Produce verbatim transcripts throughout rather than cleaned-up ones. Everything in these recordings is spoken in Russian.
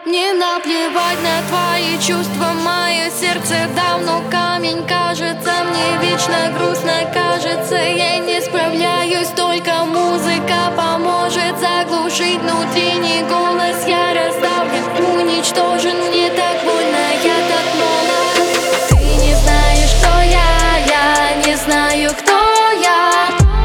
Мне наплевать на твои чувства, мое сердце давно камень. Кажется, мне вечно грустно, кажется, я не справляюсь. Только музыка поможет заглушить внутренний голос. Я раздавлен, уничтожен, мне так больно, я так молод. Ты не знаешь, кто я, я не знаю, кто я.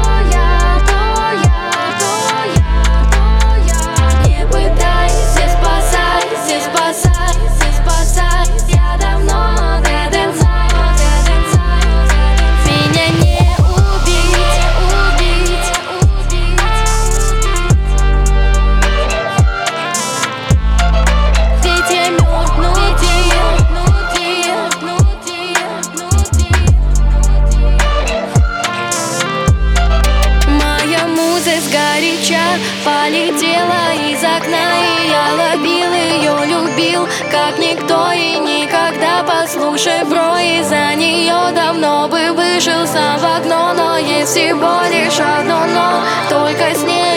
Сгоряча полетела из окна, и я ловил ее, любил, как никто и никогда. Послушай, бро, из-за нее давно бы вышел сам в окно. Но есть всего лишь одно но, только с ней